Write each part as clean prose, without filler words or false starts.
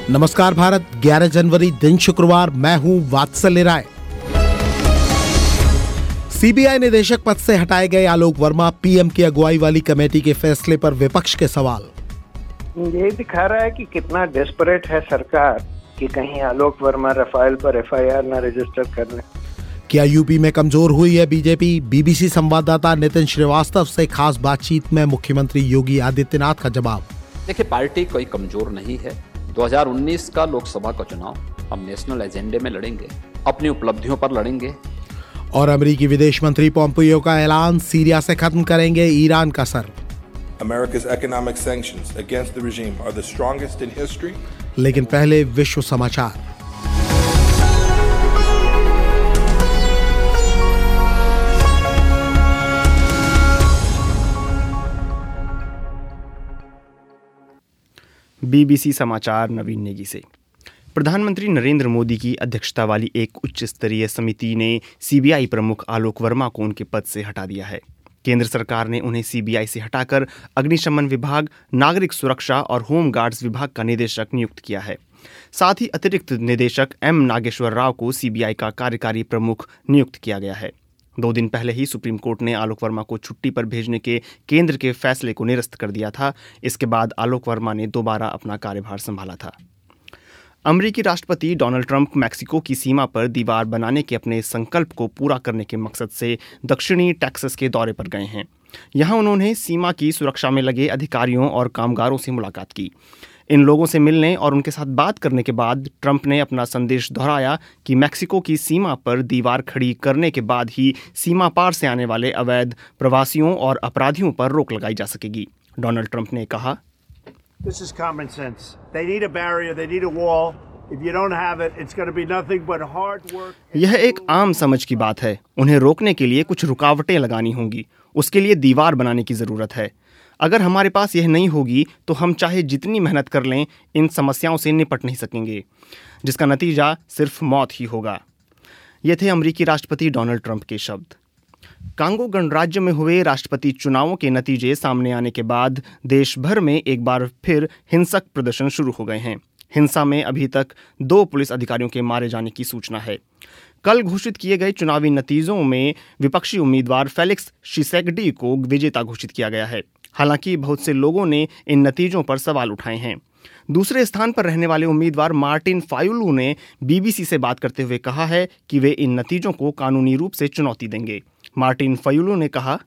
नमस्कार भारत, 11 जनवरी दिन शुक्रवार, मैं हूं वात्सल्य राय। सीबीआई निदेशक पद से हटाए गए आलोक वर्मा, पीएम की अगुवाई वाली कमेटी के फैसले पर विपक्ष के सवाल। ये दिखा रहा है कि कितना डेस्परेट है सरकार कि कहीं आलोक वर्मा राफेल पर एफआईआर न रजिस्टर कर ले। क्या यूपी में कमजोर हुई है बीजेपी? बीबीसी संवाददाता नितिन श्रीवास्तव से खास बातचीत में मुख्यमंत्री योगी आदित्यनाथ का जवाब। देखिए, पार्टी कोई कमजोर नहीं है। 2019 का लोकसभा का चुनाव हम नेशनल एजेंडे में लड़ेंगे, अपनी उपलब्धियों पर लड़ेंगे। और अमेरिकी विदेश मंत्री पोम्पियो का ऐलान, सीरिया से खत्म करेंगे ईरान का सर। America's economic sanctions against the regime are the strongest in history. लेकिन पहले विश्व समाचार। बीबीसी समाचार नवीन नेगी से। प्रधानमंत्री नरेंद्र मोदी की अध्यक्षता वाली एक उच्च स्तरीय समिति ने सीबीआई प्रमुख आलोक वर्मा को उनके पद से हटा दिया है। केंद्र सरकार ने उन्हें सीबीआई से हटाकर अग्निशमन विभाग, नागरिक सुरक्षा और होम गार्ड्स विभाग का निदेशक नियुक्त किया है। साथ ही अतिरिक्त निदेशक एम नागेश्वर राव को सीबीआई का कार्यकारी प्रमुख नियुक्त किया गया है। 2 दिन पहले ही सुप्रीम कोर्ट ने आलोक वर्मा को छुट्टी पर भेजने के केंद्र के फैसले को निरस्त कर दिया था। इसके बाद आलोक वर्मा ने दोबारा अपना कार्यभार संभाला था। अमेरिकी राष्ट्रपति डोनाल्ड ट्रंप मैक्सिको की सीमा पर दीवार बनाने के अपने संकल्प को पूरा करने के मकसद से दक्षिणी टेक्सास के दौरे पर गए हैं। यहां उन्होंने सीमा की सुरक्षा में लगे अधिकारियों और कामगारों से मुलाकात की। इन लोगों से मिलने और उनके साथ बात करने के बाद ट्रंप ने अपना संदेश दोहराया कि मैक्सिको की सीमा पर दीवार खड़ी करने के बाद ही सीमा पार से आने वाले अवैध प्रवासियों और अपराधियों पर रोक लगाई जा सकेगी। डोनाल्ड ट्रंप ने कहा, This is common sense. They need a barrier, they need a wall. If you don't have it, it's going to be nothing but hard work. यह एक आम समझ की बात है। उन्हें रोकने के लिए कुछ रुकावटें लगानी होंगी। उसके लिए दीवार बनाने की ज़रूरत है। अगर हमारे पास यह नहीं होगी तो हम चाहे जितनी मेहनत कर लें, इन समस्याओं से निपट नहीं सकेंगे, जिसका नतीजा सिर्फ मौत ही होगा। ये थे अमेरिकी राष्ट्रपति डोनाल्ड ट्रंप के शब्द। कांगो गणराज्य में हुए राष्ट्रपति चुनावों के नतीजे सामने आने के बाद देश भर में एक बार फिर हिंसक प्रदर्शन शुरू हो गए हैं। हिंसा में अभी तक 2 पुलिस अधिकारियों के मारे जाने की सूचना है। कल घोषित किए गए चुनावी नतीजों में विपक्षी उम्मीदवार फेलिक्स शिसेगडी को विजेता घोषित किया गया है। हालांकि बहुत से लोगों ने इन नतीजों पर सवाल उठाए हैं। दूसरे स्थान पर रहने वाले उम्मीदवार मार्टिन फायुलू ने बीबीसी से बात करते हुए कहा है कि वे इन नतीजों को कानूनी रूप से चुनौती देंगे। मार्टिन फायुलू ने कहा,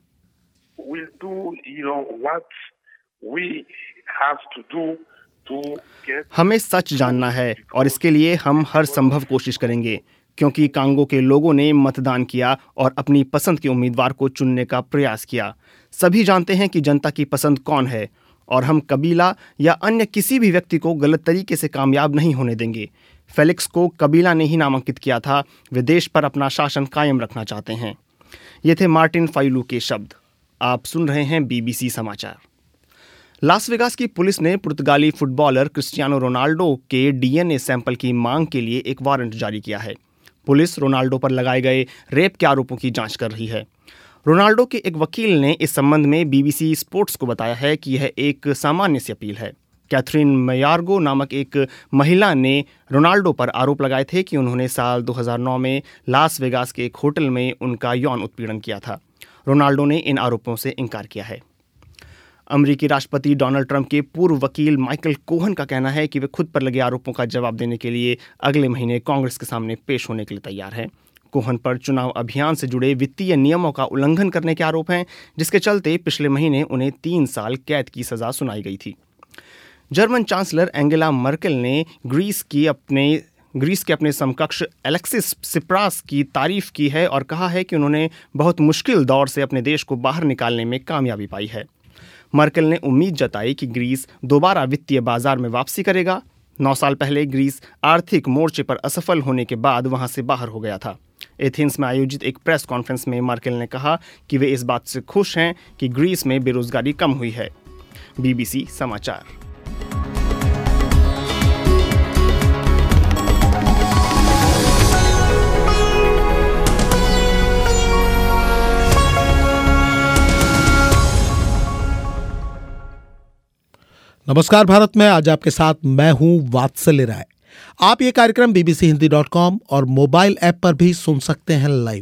हमें सच जानना है और इसके लिए हम हर संभव कोशिश करेंगे, क्योंकि कांगो के लोगों ने मतदान किया और अपनी पसंद के उम्मीदवार को चुनने का प्रयास किया। सभी जानते हैं कि जनता की पसंद कौन है और हम कबीला या अन्य किसी भी व्यक्ति को गलत तरीके से कामयाब नहीं होने देंगे। फेलिक्स को कबीला ने ही नामांकित किया था। वे देश पर अपना शासन कायम रखना चाहते हैं। ये थे मार्टिन फायुलू के शब्द। आप सुन रहे हैं बीबीसी समाचार। लास वेगास की पुलिस ने पुर्तगाली फुटबॉलर क्रिस्टियानो रोनाल्डो के डीएनए सैंपल की मांग के लिए एक वारंट जारी किया है। पुलिस रोनाल्डो पर लगाए गए रेप के आरोपों की जांच कर रही है। रोनाल्डो के एक वकील ने इस संबंध में बीबीसी स्पोर्ट्स को बताया है कि यह एक सामान्य सी अपील है। कैथरीन मैयार्गो नामक एक महिला ने रोनाल्डो पर आरोप लगाए थे कि उन्होंने साल 2009 में लास वेगास के एक होटल में उनका यौन उत्पीड़न किया था। रोनाल्डो ने इन आरोपों से इनकार किया है। अमेरिकी राष्ट्रपति डोनाल्ड ट्रंप के पूर्व वकील माइकल कोहन का कहना है कि वे खुद पर लगे आरोपों का जवाब देने के लिए अगले महीने कांग्रेस के सामने पेश होने के लिए तैयार हैं। कोहन पर चुनाव अभियान से जुड़े वित्तीय नियमों का उल्लंघन करने के आरोप हैं, जिसके चलते पिछले महीने उन्हें 3 साल कैद की सजा सुनाई गई थी। जर्मन चांसलर एंगेला मर्केल ने ग्रीस के अपने समकक्ष एलेक्सिस सिप्रास की तारीफ की है और कहा है कि उन्होंने बहुत मुश्किल दौर से अपने देश को बाहर निकालने में कामयाबी पाई है। मर्केल ने उम्मीद जताई कि ग्रीस दोबारा वित्तीय बाजार में वापसी करेगा। 9 साल पहले ग्रीस आर्थिक मोर्चे पर असफल होने के बाद वहां से बाहर हो गया था। एथेंस में आयोजित एक प्रेस कॉन्फ्रेंस में मर्केल ने कहा कि वे इस बात से खुश हैं कि ग्रीस में बेरोजगारी कम हुई है। बीबीसी समाचार। नमस्कार भारत में आज आपके साथ मैं हूं वात्सल्य राय। आप ये कार्यक्रम bbchindi.com और मोबाइल ऐप पर भी सुन सकते हैं लाइव।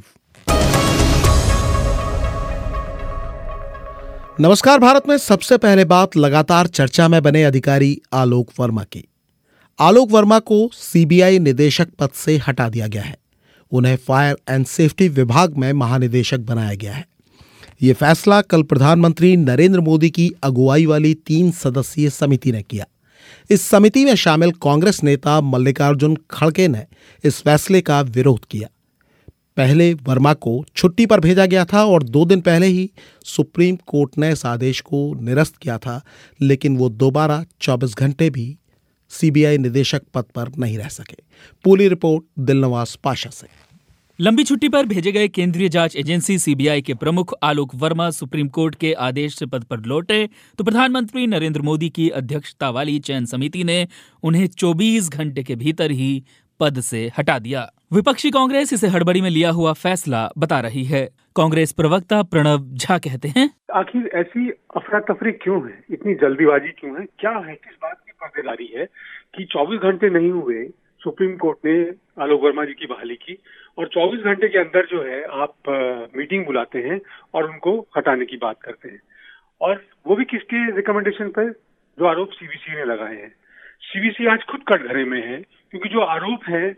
नमस्कार भारत में सबसे पहले बात लगातार चर्चा में बने अधिकारी आलोक वर्मा की। आलोक वर्मा को सीबीआई निदेशक पद से हटा दिया गया है। उन्हें फायर एंड सेफ्टी विभाग में महानिदेशक बनाया गया है। ये फैसला कल प्रधानमंत्री नरेंद्र मोदी की अगुवाई वाली 3 सदस्यीय समिति ने किया। इस समिति में शामिल कांग्रेस नेता मल्लिकार्जुन खड़गे ने इस फैसले का विरोध किया। पहले वर्मा को छुट्टी पर भेजा गया था और 2 दिन पहले ही सुप्रीम कोर्ट ने इस आदेश को निरस्त किया था, लेकिन वो दोबारा 24 घंटे भी सीबीआई निदेशक पद पर नहीं रह सके। पूरी रिपोर्ट दिलनवाज पाशा से। लंबी छुट्टी पर भेजे गए केंद्रीय जांच एजेंसी सीबीआई के प्रमुख आलोक वर्मा सुप्रीम कोर्ट के आदेश से पद पर लौटे तो प्रधानमंत्री नरेंद्र मोदी की अध्यक्षता वाली चयन समिति ने उन्हें 24 घंटे के भीतर ही पद से हटा दिया। विपक्षी कांग्रेस इसे हड़बड़ी में लिया हुआ फैसला बता रही है। कांग्रेस प्रवक्ता प्रणव झा कहते हैं, आखिर ऐसी अफरा तफरी क्यों है, इतनी जल्दीबाजी क्यों है, क्या है, किस बात की पर्देदारी है कि 24 घंटे नहीं हुए सुप्रीम कोर्ट ने आलोक वर्मा जी की बहाली की और 24 घंटे के अंदर जो है आप मीटिंग बुलाते हैं और उनको हटाने की बात करते हैं, और वो भी किसके रिकमेंडेशन पर, जो आरोप सीवीसी ने लगाए हैं। सीवीसी आज खुद कटघरे में है क्योंकि जो आरोप है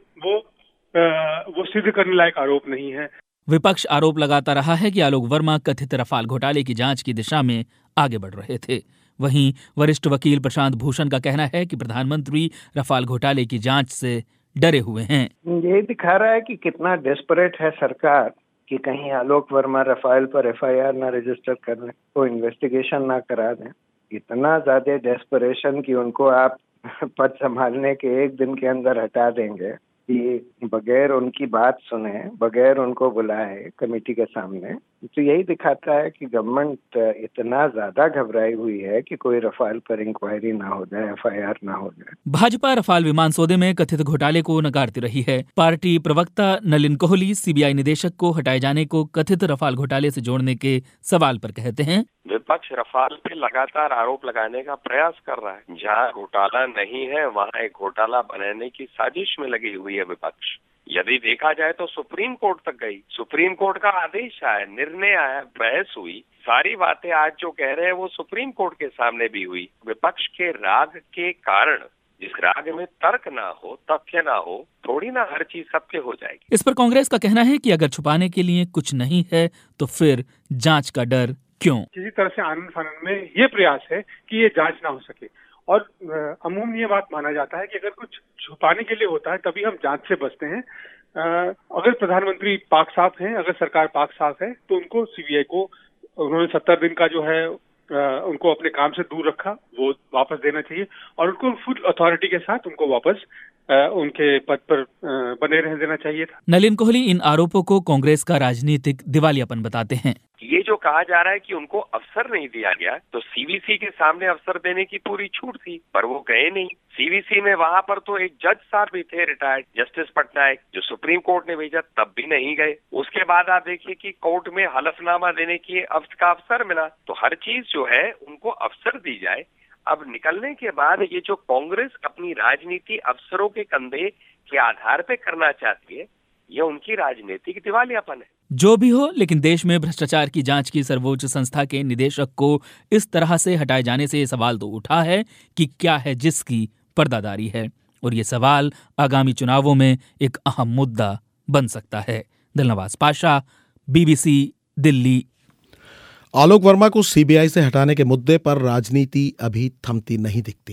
वो सिद्ध करने लायक आरोप नहीं है। विपक्ष आरोप लगाता रहा है कि आलोक वर्मा कथित रफाल घोटाले की जांच की दिशा में आगे बढ़ रहे थे। वहीं वरिष्ठ वकील प्रशांत भूषण का कहना है कि प्रधानमंत्री रफाल घोटाले की जांच से डरे हुए हैं। ये दिखा रहा है कि कितना डेस्परेट है सरकार कि कहीं आलोक वर्मा रफाल पर एफआईआर ना रजिस्टर करने को, इन्वेस्टिगेशन ना करा दें। इतना ज्यादा डेस्परेशन कि उनको आप पद संभालने के 1 दिन के अंदर हटा देंगे, कि बगैर उनकी बात सुने, बगैर उनको बुलाए कमेटी के सामने। तो यही दिखाता है कि गवर्नमेंट इतना ज्यादा घबराई हुई है कि कोई रफाल पर इंक्वायरी ना हो जाए, एफआईआर ना हो जाए। भाजपा रफाल विमान सौदे में कथित घोटाले को नकारती रही है। पार्टी प्रवक्ता नलिन कोहली सीबीआई निदेशक को हटाए जाने को कथित रफाल घोटाले से जोड़ने के सवाल पर कहते हैं, विपक्ष रफाल पे लगातार आरोप लगाने का प्रयास कर रहा है। जहाँ घोटाला नहीं है वहाँ एक घोटाला बनाने की साजिश में लगी हुई है विपक्ष। यदि देखा जाए तो सुप्रीम कोर्ट तक गई, सुप्रीम कोर्ट का आदेश आया, निर्णय आया, बहस हुई, सारी बातें आज जो कह रहे हैं वो सुप्रीम कोर्ट के सामने भी हुई। विपक्ष के राग के कारण, जिस राग में तर्क ना हो, तथ्य ना हो, थोड़ी ना हर चीज सबके हो जाएगी। इस पर कांग्रेस का कहना है कि अगर छुपाने के लिए कुछ नहीं है तो फिर जांच का डर क्यों? किसी तरह से आनंद फानंद में ये प्रयास है कि ये जांच ना हो सके, और अमूमन ये बात माना जाता है कि अगर कुछ छुपाने के लिए होता है तभी हम जांच से बचते हैं। अगर प्रधानमंत्री पाक साफ हैं, अगर सरकार पाक साफ है तो उनको सीबीआई को उन्होंने 70 दिन का जो है उनको अपने काम से दूर रखा, वो वापस देना चाहिए और उनको फुल अथॉरिटी के साथ उनको वापस उनके पद पर बने रहने देना चाहिए था। नलिन कोहली इन आरोपों को कांग्रेस का राजनीतिक दिवालियापन बताते हैं। ये जो कहा जा रहा है कि उनको अवसर नहीं दिया गया, तो सीवीसी के सामने अवसर देने की पूरी छूट थी, पर वो गए नहीं। सीवीसी में वहां पर तो एक जज साहब भी थे, रिटायर्ड जस्टिस पटनायक, जो सुप्रीम कोर्ट ने भेजा तब भी नहीं गए। उसके बाद आप देखिए कि कोर्ट में हलफनामा देने की का अवसर मिला। तो हर चीज जो है उनको अवसर दी जाए। अब निकलने के बाद ये जो कांग्रेस अपनी राजनीति अफसरों के कंधे के आधार पे करना चाहती है, यह उनकी राजनीतिक दिवालियापन है। जो भी हो, लेकिन देश में भ्रष्टाचार की जांच की सर्वोच्च संस्था के निदेशक को इस तरह से हटाए जाने से ये सवाल तो उठा है कि क्या है जिसकी पर्दादारी है, और ये सवाल आगामी चुनावों में एक अहम मुद्दा बन सकता है। दिलनवाज पाशा, बीबीसी, दिल्ली। आलोक वर्मा को सीबीआई से हटाने के मुद्दे पर राजनीति अभी थमती नहीं दिखती।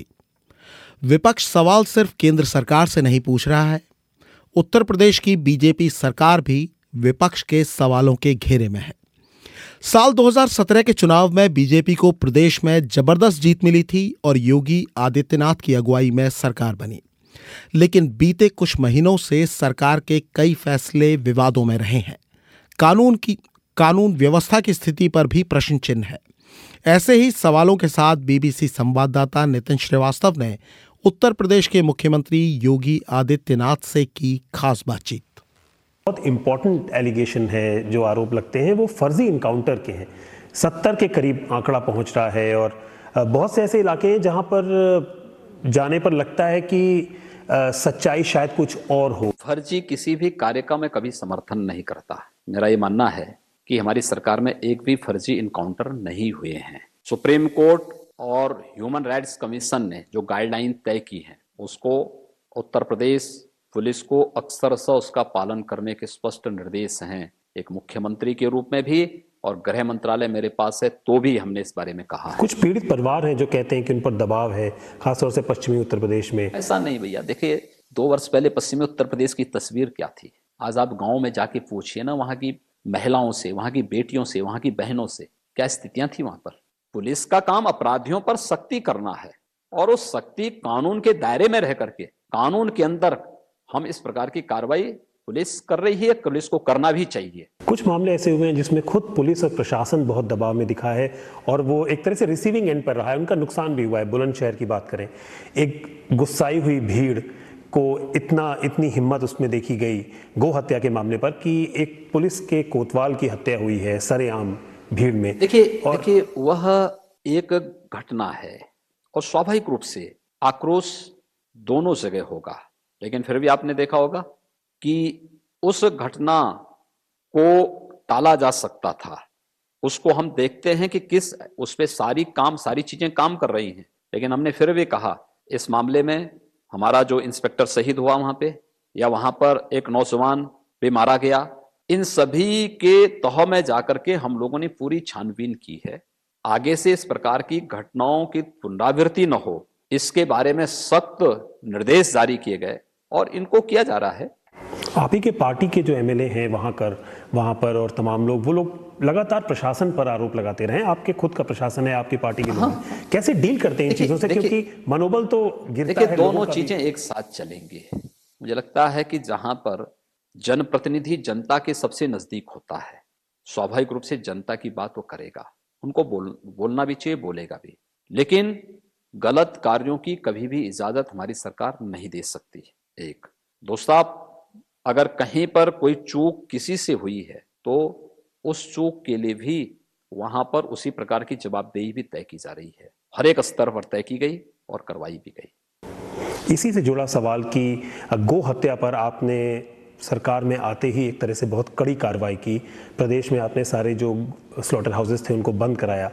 विपक्ष सवाल सिर्फ केंद्र सरकार से नहीं पूछ रहा है। उत्तर प्रदेश की बीजेपी सरकार भी विपक्ष के सवालों के घेरे में है। साल 2017 के चुनाव में बीजेपी को प्रदेश में जबरदस्त जीत मिली थी और योगी आदित्यनाथ की अगुवाई में सरकार बनी। लेकिन बीते कुछ महीनों से सरकार के कई फैसले विवादों में रहे हैं। कानून व्यवस्था की स्थिति पर भी प्रश्न चिन्ह है। ऐसे ही सवालों के साथ बीबीसी संवाददाता नितिन श्रीवास्तव ने उत्तर प्रदेश के मुख्यमंत्री योगी आदित्यनाथ से की खास बातचीत। बहुत इंपॉर्टेंट एलिगेशन है, जो आरोप लगते हैं वो फर्जी इनकाउंटर के हैं। 70 के करीब आंकड़ा पहुंच रहा है और बहुत से ऐसे इलाके हैं जहां पर जाने पर लगता है कि सच्चाई शायद कुछ और हो। फर्जी किसी भी कार्य का मैं कभी समर्थन नहीं करता। मेरा ये मानना है कि हमारी सरकार में एक भी फर्जी इनकाउंटर नहीं हुए हैं। सुप्रीम कोर्ट और ह्यूमन राइट्स कमीशन ने जो गाइडलाइन तय की है उसको उत्तर प्रदेश पुलिस को अक्सरशः उसका पालन करने के स्पष्ट निर्देश हैं। एक मुख्यमंत्री के रूप में भी और गृह मंत्रालय मेरे पास है तो भी हमने इस बारे में कहा है। कुछ पीड़ित परिवार हैं जो कहते हैं कि उन पर दबाव है, खासतौर से पश्चिमी उत्तर प्रदेश में। ऐसा नहीं भैया, देखिए 2 वर्ष पहले पश्चिमी उत्तर प्रदेश की तस्वीर क्या थी। आज आप गाँव में जाके पूछिए ना, वहाँ की महिलाओं से, वहाँ की बेटियों से, वहाँ की बहनों से क्या स्थितियां थी वहां पर। पुलिस का काम अपराधियों पर सख्ती करना है और उस सख्ती कानून के दायरे में रह करके कानून के अंदर हम इस प्रकार की कार्रवाई पुलिस कर रही है, पुलिस को करना भी चाहिए। कुछ मामले ऐसे हुए हैं जिसमें खुद पुलिस और प्रशासन बहुत दबाव में दिखा है और वो एक तरह से रिसीविंग एंड पर रहा है, उनका नुकसान भी हुआ है। बुलंदशहर की बात करें, एक गुस्साई हुई भीड़ को इतनी हिम्मत उसमें देखी गई गौ हत्या के मामले पर कि एक पुलिस के कोतवाल की हत्या हुई है सरेआम भीड़ में। देखिए वह एक घटना है और स्वाभाविक रूप से आक्रोश दोनों जगह होगा, लेकिन फिर भी आपने देखा होगा कि उस घटना को टाला जा सकता था। उसको हम देखते हैं कि किस उस पे सारी चीजें काम कर रही हैं, लेकिन हमने फिर भी कहा इस मामले में हमारा जो इंस्पेक्टर शहीद हुआ वहां पे, या वहां पर एक नौजवान भी मारा गया, इन सभी के तह में जाकर के हम लोगों ने पूरी छानबीन की है। आगे से इस प्रकार की घटनाओं की पुनरावृत्ति न हो, इसके बारे में सख्त निर्देश जारी किए गए और इनको किया जा रहा है। आप ही के पार्टी के जो एमएलए हैं वहां पर और तमाम लोग, वो लोग लगातार प्रशासन पर आरोप लगाते रहे। आपके खुद का प्रशासन है, आपकी पार्टी के लोग कैसे डील करते हैं इन चीजों से, क्योंकि मनोबल तो गिरता है। दोनों चीजें एक साथ चलेंगी। मुझे लगता है कि जहां पर जनप्रतिनिधि जनता के सबसे नजदीक होता है, स्वाभाविक रूप से जनता की बात वो करेगा, उनको बोलना भी चाहिए, बोलेगा भी, लेकिन गलत कार्यों की कभी भी इजाजत हमारी सरकार नहीं दे सकती। एक दोस्तों, अगर कहीं पर कोई चूक किसी से हुई है तो उस चूक के लिए भी वहां पर उसी प्रकार की जवाबदेही भी तय की जा रही है, हर एक स्तर पर तय की गई और करवाई भी गई। इसी से जुड़ा सवाल कि गौ हत्या पर आपने सरकार में आते ही एक तरह से बहुत कड़ी कार्रवाई की, प्रदेश में आपने सारे जो स्लॉटर हाउसेस थे उनको बंद कराया।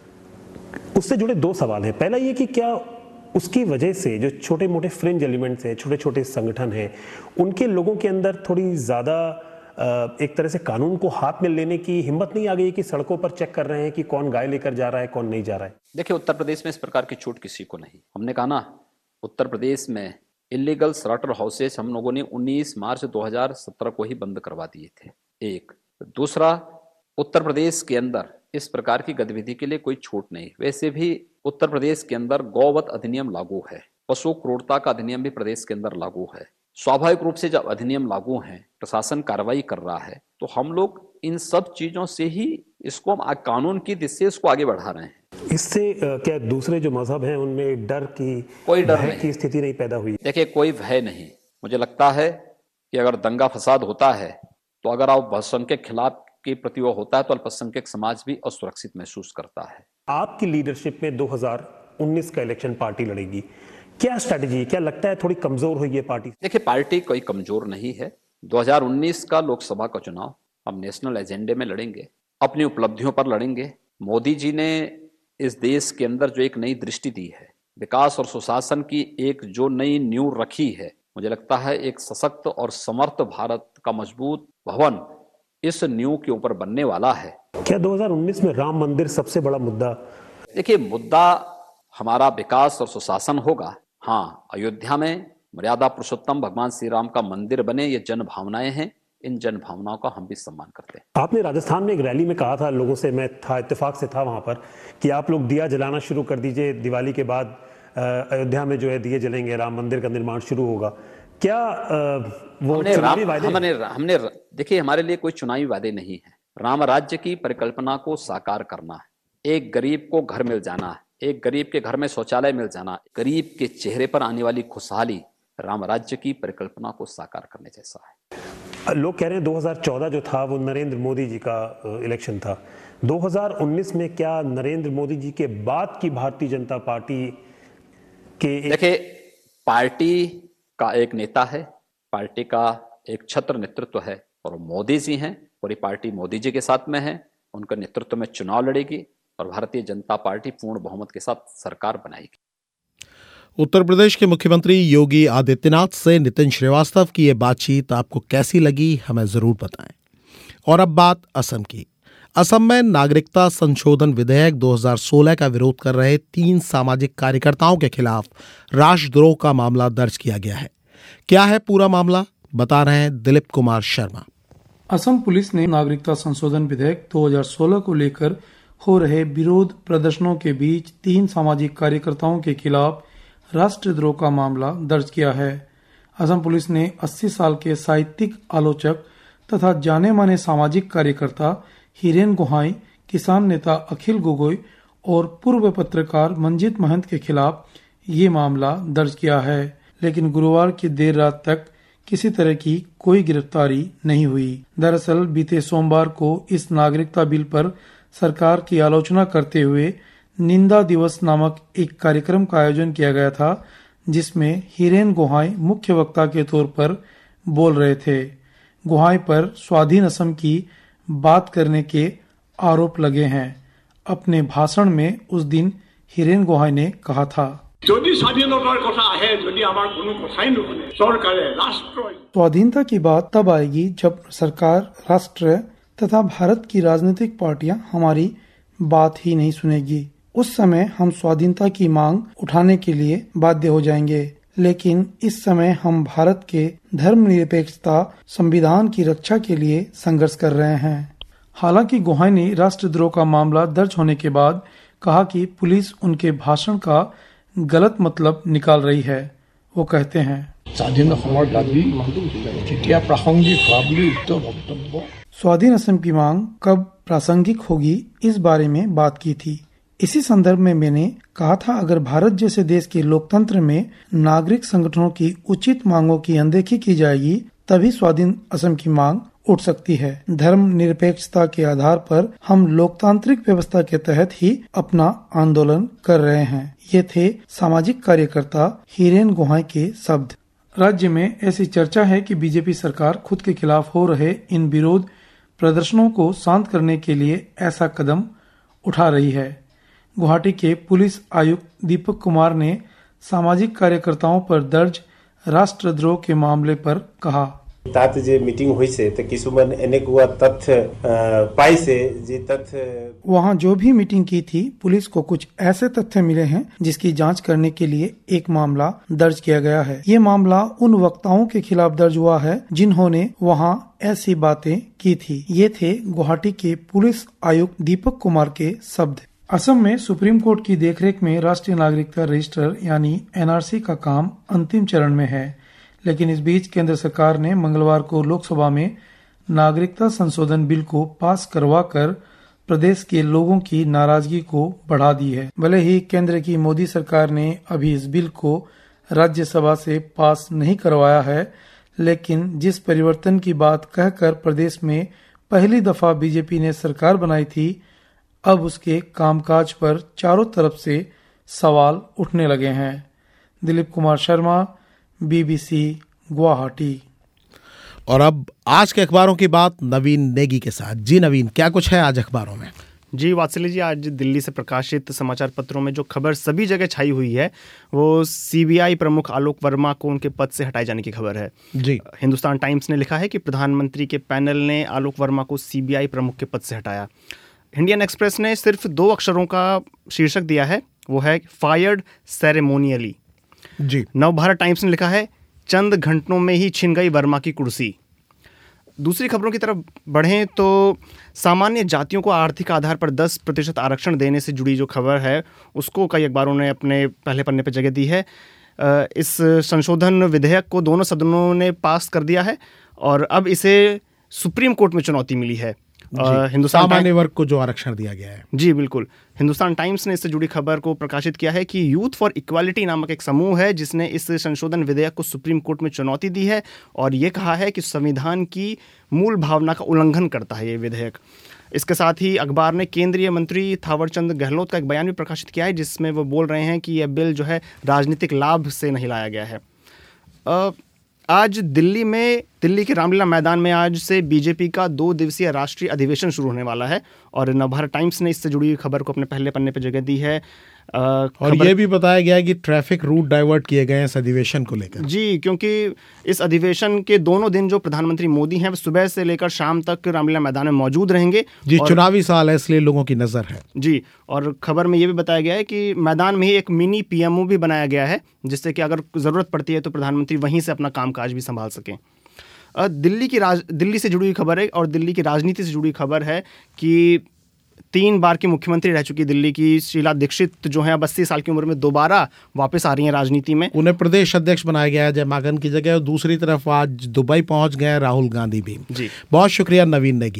उससे जुड़े 2 सवाल हैं। पहला ये कि क्या उसकी वजह से जो छोटे मोटे फ्रिंज एलिमेंट्स हैं, छोटे छोटे संगठन हैं, उनके लोगों के अंदर थोड़ी ज़्यादा एक तरह से कानून को हाथ में लेने की हिम्मत नहीं आ गई कि सड़कों पर चेक कर रहे हैं कि कौन गाय लेकर जा रहा है, कौन नहीं जा रहा है? देखिए, उत्तर प्रदेश में इस प्रकार की छूट किसी को नहीं। हमने कहा ना, उत्तर प्रदेश में इलीगल स्लॉटर हाउसेस हम लोगों ने 19 मार्च 2017 को ही बंद करवा दिए थे। एक दूसरा, उत्तर प्रदेश के अंदर इस प्रकार की गतिविधि के लिए कोई छूट नहीं। वैसे भी उत्तर प्रदेश के अंदर गौवध अधिनियम लागू है, पशु क्रूरता का अधिनियम भी प्रदेश के अंदर लागू है। स्वाभाविक रूप से जब अधिनियम लागू हैं, प्रशासन कार्रवाई कर रहा है, तो हम लोग इन सब चीजों से ही इसको कानून की दिशा से इसको आगे बढ़ा रहे हैं। इससे क्या दूसरे जो मजहब हैं उनमें कोई डर नहीं की स्थिति नहीं पैदा हुई? देखिए, कोई भय नहीं। मुझे लगता है कि अगर दंगा फसाद होता है तो अगर आप बहुसंख्यक खिलाफ के प्रति वो होता है तो अल्पसंख्यक समाज भी असुरक्षित महसूस करता है। आपकी लीडरशिप में 2019 का इलेक्शन पार्टी लड़ेगी, क्या स्ट्रैटेजी, क्या लगता है थोड़ी कमजोर हुई है पार्टी? देखिए, पार्टी कोई कमजोर नहीं है। 2019 का लोकसभा का चुनाव हम नेशनल एजेंडे में लड़ेंगे, अपनी उपलब्धियों पर लड़ेंगे। मोदी जी ने इस देश के अंदर जो एक नई दृष्टि दी है, विकास और सुशासन की एक जो नई नींव रखी है, मुझे लगता है एक सशक्त और समर्थ भारत का मजबूत भवन इस नींव के ऊपर बनने वाला है। क्या 2019 में राम मंदिर सबसे बड़ा मुद्दा? देखिए, मुद्दा हमारा विकास और सुशासन होगा। हाँ, अयोध्या में मर्यादा पुरुषोत्तम भगवान श्री राम का मंदिर बने, ये जन भावनाएं हैं, इन जन भावनाओं का हम भी सम्मान करते हैं। आपने राजस्थान में एक रैली में कहा था लोगों से, मैं था, इत्तेफाक से था वहां पर, कि आप लोग दिया जलाना शुरू कर दीजिए, दिवाली के बाद अयोध्या में जो है दिए जलेंगे, राम मंदिर का निर्माण शुरू होगा। क्या वो चुनावी वादे? हमने देखिए, हमारे लिए कोई चुनावी वादे नहीं है। राम राज्य की परिकल्पना को साकार करना है, एक गरीब को घर मिल जाना है, एक गरीब के घर में शौचालय मिल जाना, गरीब के चेहरे पर आने वाली खुशहाली, राम राज्य की परिकल्पना को साकार करने जैसा है। लोग कह रहे हैं 2014 जो था वो नरेंद्र मोदी जी का इलेक्शन था, 2019 में क्या नरेंद्र मोदी जी के बाद की भारतीय जनता पार्टी के देखिए, पार्टी का एक नेता है, पार्टी का एक छत्र नेतृत्व है और मोदी जी हैं, पूरी पार्टी मोदी जी के साथ में है, उनके नेतृत्व में चुनाव लड़ेगी और भारतीय जनता पार्टी पूर्ण बहुमत के साथ सरकार बनाएगी। उत्तर प्रदेश के मुख्यमंत्री योगी आदित्यनाथ से नितिन श्रीवास्तव की ये बातचीत आपको कैसी लगी, हमें जरूर बताएं। और अब बात असम की। असम में नागरिकता संशोधन विधेयक 2016 का विरोध कर रहे 3 सामाजिक कार्यकर्ताओं के खिलाफ राष्ट्रद्रोह का मामला दर्ज किया गया है। क्या है पूरा मामला, बता रहे हैं दिलीप कुमार शर्मा। असम पुलिस ने नागरिकता संशोधन विधेयक 2016 को लेकर हो रहे विरोध प्रदर्शनों के बीच 3 सामाजिक कार्यकर्ताओं के खिलाफ राष्ट्रद्रोह का मामला दर्ज किया है। असम पुलिस ने 80 साल के साहित्यिक आलोचक तथा जाने माने सामाजिक कार्यकर्ता हिरेन गोहाई, किसान नेता अखिल गोगोई और पूर्व पत्रकार मंजीत महंत के खिलाफ ये मामला दर्ज किया है, लेकिन गुरुवार की देर रात तक किसी तरह की कोई गिरफ्तारी नहीं हुई। दरअसल बीते सोमवार को इस नागरिकता बिल पर सरकार की आलोचना करते हुए निंदा दिवस नामक एक कार्यक्रम का आयोजन किया गया था, जिसमें हिरेन गोहाई मुख्य वक्ता के तौर पर बोल रहे थे। गोहाई पर स्वाधीन असम की बात करने के आरोप लगे हैं। अपने भाषण में उस दिन हिरेन गोहाई ने कहा था, स्वाधीनता की बात तब आएगी जब सरकार, राष्ट्र तथा भारत की राजनीतिक पार्टियां हमारी बात ही नहीं सुनेगी। उस समय हम स्वाधीनता की मांग उठाने के लिए बाध्य हो जाएंगे, लेकिन इस समय हम भारत के धर्मनिरपेक्षता संविधान की रक्षा के लिए संघर्ष कर रहे हैं। हालांकि गोहाई ने राष्ट्रद्रोह का मामला दर्ज होने के बाद कहा कि पुलिस उनके भाषण का गलत मतलब निकाल रही है। वो कहते हैं, स्वाधीन असम की मांग कब प्रासंगिक होगी, इस बारे में बात की थी। इसी संदर्भ में मैंने कहा था, अगर भारत जैसे देश के लोकतंत्र में नागरिक संगठनों की उचित मांगों की अनदेखी की जाएगी, तभी स्वाधीन असम की मांग उठ सकती है। धर्मनिरपेक्षता के आधार पर हम लोकतांत्रिक व्यवस्था के तहत ही अपना आंदोलन कर रहे हैं। ये थे सामाजिक कार्यकर्ता हिरेन गोहाई के शब्द। राज्य में ऐसी चर्चा है कि बीजेपी सरकार खुद के खिलाफ हो रहे इन विरोध प्रदर्शनों को शांत करने के लिए ऐसा कदम उठा रही है। गुवाहाटी के पुलिस आयुक्त दीपक कुमार ने सामाजिक कार्यकर्ताओं पर दर्ज राष्ट्रद्रोह के मामले पर कहा, ताते जे मीटिंग हुई से तो किसुमन अनेक तथ्य पाई से जे तथ्य वहाँ जो भी मीटिंग की थी, पुलिस को कुछ ऐसे तथ्य मिले हैं जिसकी जांच करने के लिए एक मामला दर्ज किया गया है। ये मामला उन वक्ताओं के खिलाफ दर्ज हुआ है जिन्होंने वहाँ ऐसी बातें की थी। ये थे गुवाहाटी के पुलिस आयुक्त दीपक कुमार के शब्द। असम में सुप्रीम कोर्ट की देखरेख में राष्ट्रीय नागरिकता रजिस्टर यानी एनआरसी का काम अंतिम चरण में है, लेकिन इस बीच केंद्र सरकार ने मंगलवार को लोकसभा में नागरिकता संशोधन बिल को पास करवाकर प्रदेश के लोगों की नाराजगी को बढ़ा दी है। भले ही केंद्र की मोदी सरकार ने अभी इस बिल को राज्यसभा से पास नहीं करवाया है, लेकिन जिस परिवर्तन की बात कहकर प्रदेश में पहली दफा बीजेपी ने सरकार बनाई थी, अब उसके कामकाज पर चारों तरफ से सवाल उठने लगे हैं। दिलीप कुमार शर्मा, बीबीसी, गुवाहाटी। और अब आज के अखबारों की बात नवीन नेगी के साथ। जी नवीन, क्या कुछ है आज अखबारों में? जी वात्सल्य जी, आज दिल्ली से प्रकाशित समाचार पत्रों में जो खबर सभी जगह छाई हुई है वो सीबीआई प्रमुख आलोक वर्मा को उनके पद से हटाए जाने की खबर है। जी, हिंदुस्तान टाइम्स ने लिखा है कि प्रधानमंत्री के पैनल ने आलोक वर्मा को सीबीआई प्रमुख के पद से हटाया। इंडियन एक्सप्रेस ने सिर्फ 2 अक्षरों का शीर्षक दिया है, वो है फायर्ड सेरेमोनियली। जी, नवभारत टाइम्स ने लिखा है, चंद घंटों में ही छिन गई वर्मा की कुर्सी। दूसरी खबरों की तरफ बढ़ें तो सामान्य जातियों को आर्थिक आधार पर 10% आरक्षण देने से जुड़ी जो खबर है उसको कई अखबारों ने अपने पहले पन्ने पर जगह दी है। इस संशोधन विधेयक को दोनों सदनों ने पास कर दिया है और अब इसे सुप्रीम कोर्ट में चुनौती मिली है। हिंदुस्तान सामान्य वर्ग को जो आरक्षण दिया गया है। जी बिल्कुल। हिंदुस्तान टाइम्स ने इससे जुड़ी खबर को प्रकाशित किया है कि यूथ फॉर इक्वालिटी नामक एक समूह है जिसने इस संशोधन विधेयक को सुप्रीम कोर्ट में चुनौती दी है और ये कहा है कि संविधान की मूल भावना का उल्लंघन करता है ये विधेयक। इसके साथ ही अखबार ने केंद्रीय मंत्री थावरचंद गहलोत का एक बयान भी प्रकाशित किया है, जिसमें वो बोल रहे हैं कि यह बिल जो है राजनीतिक लाभ से नहीं लाया गया है। आज दिल्ली के रामलीला मैदान में आज से बीजेपी का 2 दिवसीय राष्ट्रीय अधिवेशन शुरू होने वाला है और नवभारत टाइम्स ने इससे जुड़ी खबर को अपने पहले पन्ने पर जगह दी है। और ये भी बताया गया है कि ट्रैफिक रूट डाइवर्ट किए गए हैं इस अधिवेशन को लेकर। जी, क्योंकि इस अधिवेशन के दोनों दिन जो प्रधानमंत्री मोदी हैं, सुबह से लेकर शाम तक रामलीला मैदान में मौजूद रहेंगे। जी, चुनावी साल है इसलिए लोगों की नजर है। जी, और खबर में ये भी बताया गया है कि मैदान में ही एक मिनी पीएमओ भी बनाया गया है, जिससे कि अगर जरूरत पड़ती है तो प्रधानमंत्री वहीं से अपना कामकाज भी संभाल सकें। दिल्ली से जुड़ी खबर है और दिल्ली की राजनीति से जुड़ी खबर है कि 3 बार की मुख्यमंत्री रह चुकी दिल्ली की शीला दीक्षित जो है अब 80 साल की उम्र में दोबारा वापस आ रही हैं राजनीति में। उन्हें प्रदेश अध्यक्ष बनाया गया है जयमागन की जगह। और दूसरी तरफ आज दुबई पहुंच गए राहुल गांधी भी। जी, बहुत शुक्रिया नवीन नेगी।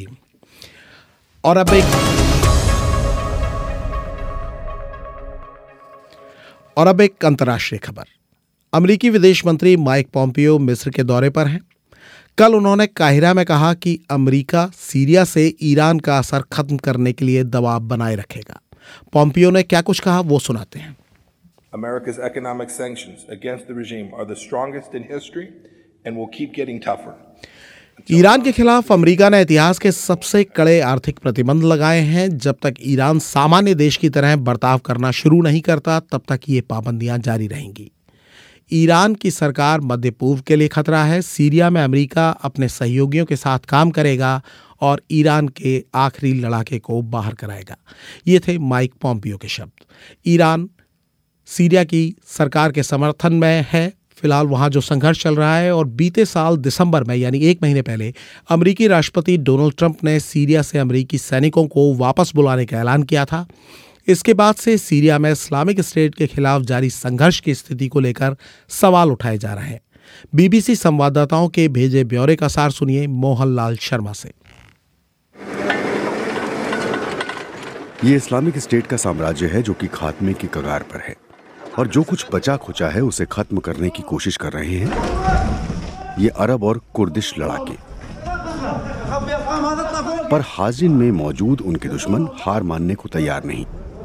और अब एक अंतर्राष्ट्रीय खबर। अमेरिकी विदेश मंत्री माइक पॉम्पियो मिस्र के दौरे पर हैं। कल उन्होंने काहिरा में कहा कि अमेरिका सीरिया से ईरान का असर खत्म करने के लिए दबाव बनाए रखेगा। पॉम्पियो ने क्या कुछ कहा वो सुनाते हैं। America's economic sanctions against the regime are the strongest in history and will keep getting tougher. Iran के खिलाफ अमेरिका ने इतिहास के सबसे कड़े आर्थिक प्रतिबंध लगाए हैं। जब तक ईरान सामान्य देश की तरह बर्ताव करना शुरू नहीं करता, तब तक ये पाबंदियां जारी रहेंगी। ईरान की सरकार मध्य पूर्व के लिए खतरा है। सीरिया में अमेरिका अपने सहयोगियों के साथ काम करेगा और ईरान के आखिरी लड़ाके को बाहर कराएगा। ये थे माइक पॉम्पियो के शब्द। ईरान सीरिया की सरकार के समर्थन में है। फिलहाल वहां जो संघर्ष चल रहा है, और बीते साल दिसंबर में यानी 1 महीने पहले अमेरिकी राष्ट्रपति डोनाल्ड ट्रंप ने सीरिया से अमेरिकी सैनिकों को वापस बुलाने का ऐलान किया था। इसके बाद से सीरिया में इस्लामिक स्टेट के खिलाफ जारी संघर्ष की स्थिति को लेकर सवाल उठाए जा रहे हैं। बीबीसी संवाददाताओं के भेजे ब्यौरे का सार सुनिए मोहनलाल शर्मा से। ये इस्लामिक स्टेट का साम्राज्य है जो कि खात्मे की कगार पर है, और जो कुछ बचा खुचा है उसे खत्म करने की कोशिश कर रहे हैं ये अरब और कुर्दिश लड़ाके। पर हाजिन में मौजूद उनके दुश्मन हार मानने को तैयार नहीं।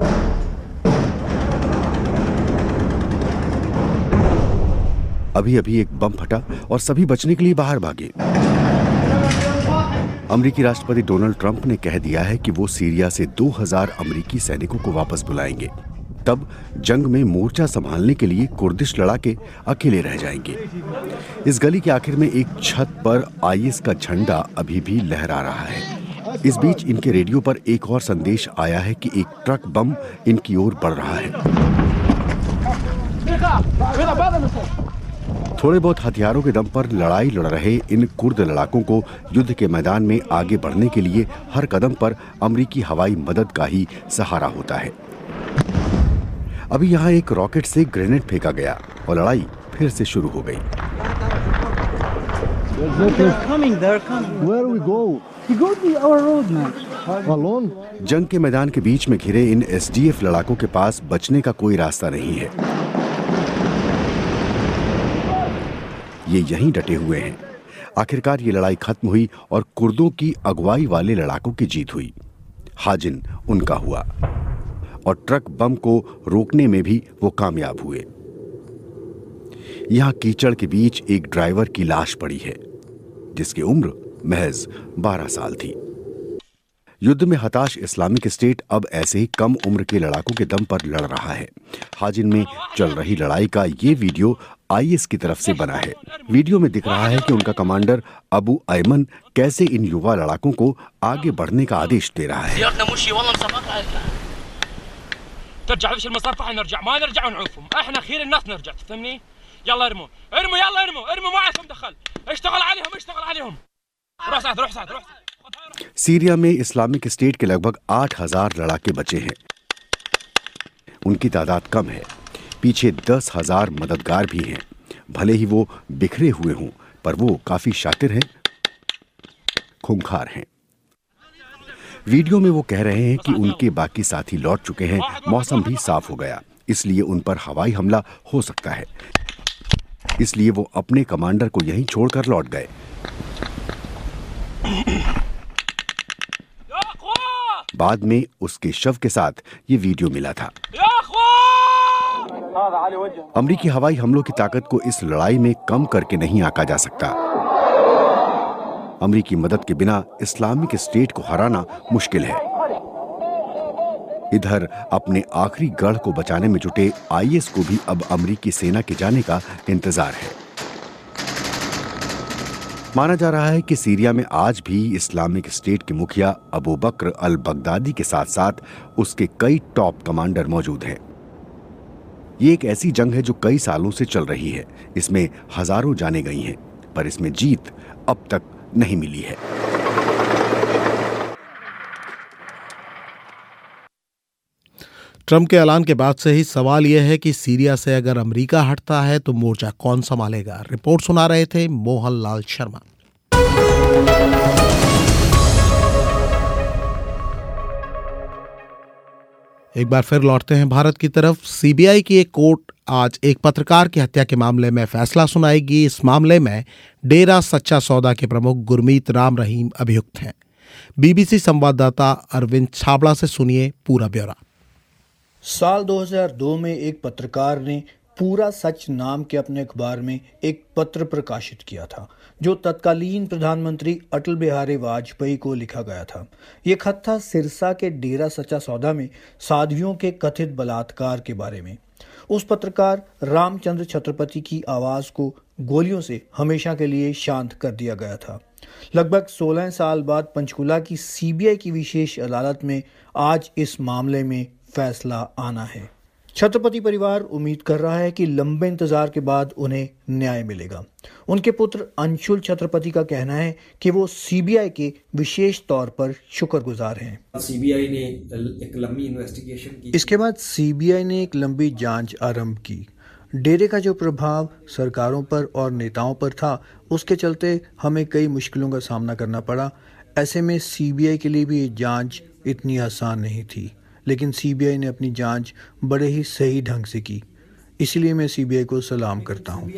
अभी अभी एक बम फटा और सभी बचने के लिए बाहर भागे। अमेरिकी राष्ट्रपति डोनाल्ड ट्रंप ने कह दिया है कि वो सीरिया से 2000 अमेरिकी सैनिकों को वापस बुलाएंगे। तब जंग में मोर्चा संभालने के लिए कुर्दिश लड़ाके अकेले रह जाएंगे। इस गली के आखिर में एक छत पर आईएस का झंडा अभी भी लहरा रहा है। इस बीच इनके रेडियो पर एक और संदेश आया है कि एक ट्रक बम इनकी ओर बढ़ रहा है। थोड़े बहुत हथियारों के दम पर लड़ाई लड़ रहे इन कुर्द लड़ाकों को युद्ध के मैदान में आगे बढ़ने के लिए हर कदम पर अमेरिकी हवाई मदद का ही सहारा होता है। अभी यहाँ एक रॉकेट से ग्रेनेड फेंका गया और लड़ाई फिर से शुरू हो गई। जंग के मैदान के बीच में घिरे इन एसडीएफ लड़ाकों के पास बचने का कोई रास्ता नहीं है। ये यहीं डटे हुए हैं। आखिरकार ये लड़ाई खत्म हुई और कुर्दों की अगुवाई वाले लड़ाकों की जीत हुई। हाजिन उनका हुआ और ट्रक बम को रोकने में भी वो कामयाब हुए। यहां कीचड़ के बीच एक ड्राइवर की लाश पड़ी है जिसकी उम्र महज 12 साल थी। युद्ध में हताश इस्लामिक स्टेट अब ऐसे ही कम उम्र के लड़ाकों के दम पर लड़ रहा है। हाजिन में चल रही लड़ाई का ये वीडियो आईएस की तरफ से बना है। वीडियो में दिख रहा है कि उनका कमांडर अबू अयमन कैसे इन युवा लड़ाकों को आगे बढ़ने का आदेश दे रहा है। ترجعوش المسار تعال نرجع ما نرجع ونعوفهم احنا خير الناس نرجع تفهمني يلا ارموا ارموا يلا ارموا ما عندكم دخل اشتغل عليهم روح سعد सीरिया में इस्लामिक स्टेट के लगभग 8000 लड़ाके बचे हैं। उनकी तादाद कम है। पीछे 10,000 मददगार भी हैं। भले ही वो बिखरे हुए हों, पर वो काफी शातिर हैं, खूंखार हैं। वीडियो में वो कह रहे हैं कि उनके बाकी साथी लौट चुके हैं। मौसम भी साफ हो गया, इसलिए उन पर हवाई हमला हो सकता है। इसलिए वो अपने कमांडर को यहीं छोड़कर लौट गए। बाद में उसके शव के साथ ये वीडियो मिला था। अमरीकी हवाई हमलों की ताकत को इस लड़ाई में कम करके नहीं आंका जा सकता। अमरीकी मदद के बिना इस्लामिक स्टेट को हराना मुश्किल है। इधर अपने आखिरी गढ़ को बचाने में जुटे आईएस को भी अब अमरीकी सेना के जाने का इंतजार है। माना जा रहा है कि सीरिया में आज भी इस्लामिक स्टेट के मुखिया अबू बकर अल बगदादी के साथ साथ उसके कई टॉप कमांडर मौजूद हैं। ये एक ऐसी जंग है जो कई सालों से चल रही है। इसमें हजारों जानें गई हैं, पर इसमें जीत अब तक नहीं मिली है। ट्रंप के ऐलान के बाद से ही सवाल यह है कि सीरिया से अगर अमेरिका हटता है तो मोर्चा कौन संभालेगा। रिपोर्ट सुना रहे थे मोहन लाल शर्मा। एक बार फिर लौटते हैं भारत की तरफ। सीबीआई की एक कोर्ट आज एक पत्रकार की हत्या के मामले में फैसला सुनाएगी। इस मामले में डेरा सच्चा सौदा के प्रमुख गुरमीत राम रहीम अभियुक्त हैं। बीबीसी संवाददाता अरविंद छाबड़ा से सुनिए पूरा ब्यौरा। साल 2002 में एक पत्रकार ने पूरा सच नाम के अपने अखबार में एक पत्र प्रकाशित किया था, जो तत्कालीन प्रधानमंत्री अटल बिहारी वाजपेयी को लिखा गया था। ये खत था सिरसा के डेरा सच्चा सौदा में साध्वियों के कथित बलात्कार के बारे में। उस पत्रकार रामचंद्र छत्रपति की आवाज को गोलियों से हमेशा के लिए शांत कर दिया गया था। लगभग 16 साल बाद पंचकुला की सीबीआई की विशेष अदालत में आज इस मामले में फैसला आना है। छत्रपति परिवार उम्मीद कर रहा है कि लंबे इंतजार के बाद उन्हें न्याय मिलेगा। उनके पुत्र अंशुल छत्रपति का कहना है कि वो सीबीआई के विशेष तौर पर शुक्रगुजार हैं। सीबीआई ने एक लंबी इन्वेस्टिगेशन की। इसके बाद सीबीआई ने एक लंबी जांच आरंभ की। डेरे का जो प्रभाव सरकारों पर और नेताओं पर था, उसके चलते हमें कई मुश्किलों का सामना करना पड़ा। ऐसे में सीबीआई के लिए भी ये जांच इतनी आसान नहीं थी, लेकिन सीबीआई ने अपनी जांच बड़े ही सही ढंग से की। इसलिए मैं सीबीआई को सलाम करता हूं।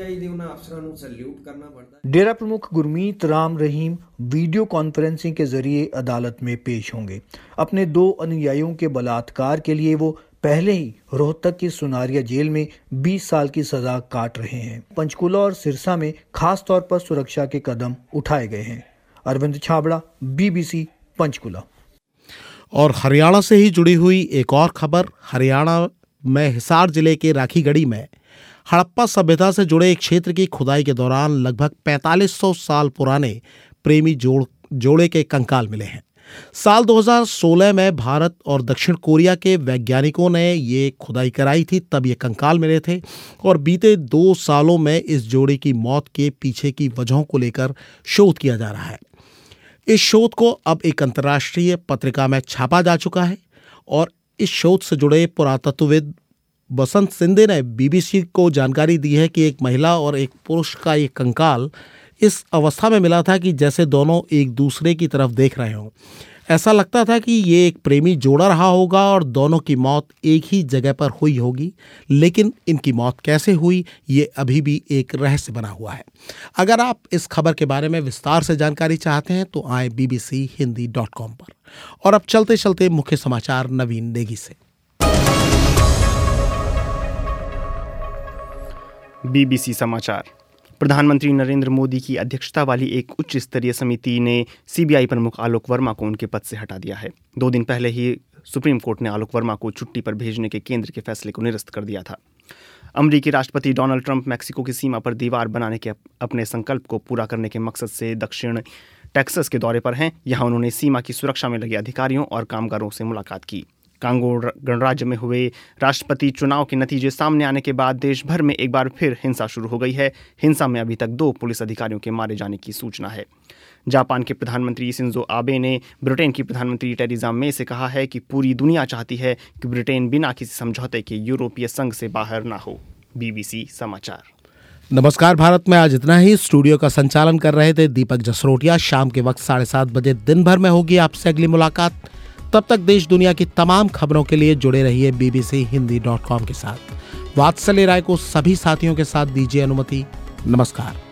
डेरा प्रमुख गुरमीत राम रहीम वीडियो कॉन्फ्रेंसिंग के जरिए अदालत में पेश होंगे। अपने 2 अनुयायियों के बलात्कार के लिए वो पहले ही रोहतक की सुनारिया जेल में 20 साल की सजा काट रहे हैं। पंचकुला और सिरसा में खास तौर पर सुरक्षा के कदम उठाए गए हैं। अरविंद छाबड़ा, बीबीसी, पंचकुला। और हरियाणा से ही जुड़ी हुई एक और खबर। हरियाणा में हिसार जिले के राखीगढ़ी में हड़प्पा सभ्यता से जुड़े एक क्षेत्र की खुदाई के दौरान लगभग 4500 साल पुराने प्रेमी जोड़े के कंकाल मिले हैं। साल 2016 में भारत और दक्षिण कोरिया के वैज्ञानिकों ने ये खुदाई कराई थी, तब ये कंकाल मिले थे। और बीते 2 सालों में इस जोड़ी की मौत के पीछे की वजहों को लेकर शोध किया जा रहा है। इस शोध को अब एक अंतर्राष्ट्रीय पत्रिका में छापा जा चुका है और इस शोध से जुड़े पुरातत्वविद बसंत सिंधे ने बीबीसी को जानकारी दी है कि एक महिला और एक पुरुष का ये कंकाल इस अवस्था में मिला था कि जैसे दोनों एक दूसरे की तरफ देख रहे हों। ऐसा लगता था कि ये एक प्रेमी जोड़ा रहा होगा और दोनों की मौत एक ही जगह पर हुई होगी, लेकिन इनकी मौत कैसे हुई ये अभी भी एक रहस्य बना हुआ है। अगर आप इस खबर के बारे में विस्तार से जानकारी चाहते हैं तो आए bbchindi.com पर। और अब चलते चलते मुख्य समाचार नवीन नेगी से। बीबीसी समाचार। प्रधानमंत्री नरेंद्र मोदी की अध्यक्षता वाली एक उच्च स्तरीय समिति ने सीबीआई प्रमुख आलोक वर्मा को उनके पद से हटा दिया है। 2 दिन पहले ही सुप्रीम कोर्ट ने आलोक वर्मा को छुट्टी पर भेजने के केंद्र के फैसले को निरस्त कर दिया था। अमेरिकी राष्ट्रपति डोनाल्ड ट्रंप मैक्सिको की सीमा पर दीवार बनाने के अपने संकल्प को पूरा करने के मकसद से दक्षिण टेक्सास के दौरे पर हैं। यहाँ उन्होंने सीमा की सुरक्षा में लगे अधिकारियों और कामगारों से मुलाकात की। कांगो गणराज्य में हुए राष्ट्रपति चुनाव के नतीजे सामने आने के बाद देश भर में एक बार फिर हिंसा शुरू हो गई है। हिंसा में अभी तक 2 पुलिस अधिकारियों के मारे जाने की सूचना है। जापान के प्रधानमंत्री शिंजो आबे ने ब्रिटेन की प्रधानमंत्री टेरेसा मे से कहा है कि पूरी दुनिया चाहती है कि ब्रिटेन बिना किसी समझौते के यूरोपीय संघ से बाहर ना हो। बीबीसी समाचार। नमस्कार भारत में आज इतना ही। स्टूडियो का संचालन कर रहे थे दीपक जसरोटिया। शाम के वक्त 7:30 बजे दिन भर में होगी आपसे अगली मुलाकात। तब तक देश दुनिया की तमाम खबरों के लिए जुड़े रहिए bbchindi.com के साथ। वात्सल्य राय को सभी साथियों के साथ दीजिए अनुमति। नमस्कार।